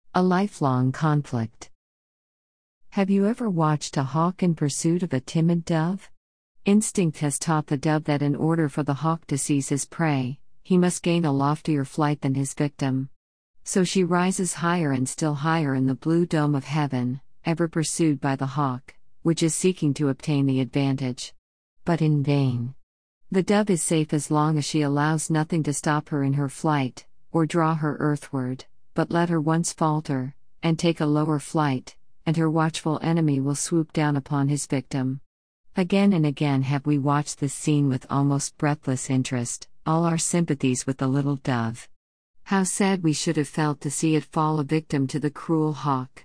A lifelong conflict. Have you ever watched a hawk in pursuit of a timid dove? Instinct has taught the dove that in order for the hawk to seize his prey, he must gain a loftier flight than his victim. So she rises higher and still higher in the blue dome of heaven, ever pursued by the hawk, which is seeking to obtain the advantage. But in vain. The dove is safe as long as she allows nothing to stop her in her flight, or draw her earthward, but let her once falter, and take a lower flight, and her watchful enemy will swoop down upon his victim. Again and again have we watched this scene with almost breathless interest, all our sympathies with the little dove. How sad we should have felt to see it fall a victim to the cruel hawk.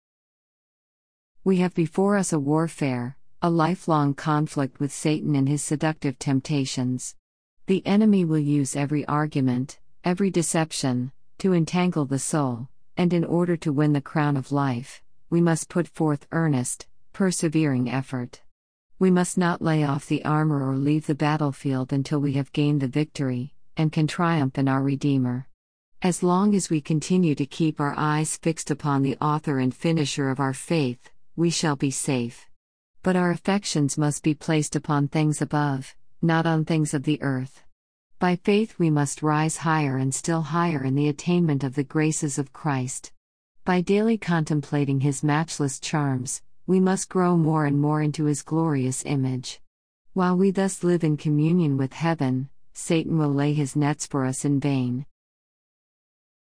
We have before us a warfare, a lifelong conflict with Satan and his seductive temptations. The enemy will use every argument, every deception, to entangle the soul, and in order to win the crown of life, we must put forth earnest, persevering effort. We must not lay off the armor or leave the battlefield until we have gained the victory, and can triumph in our Redeemer. As long as we continue to keep our eyes fixed upon the author and finisher of our faith, we shall be safe. But our affections must be placed upon things above, not on things of the earth. By faith we must rise higher and still higher in the attainment of the graces of Christ. By daily contemplating His matchless charms, we must grow more and more into His glorious image. While we thus live in communion with heaven, Satan will lay his nets for us in vain.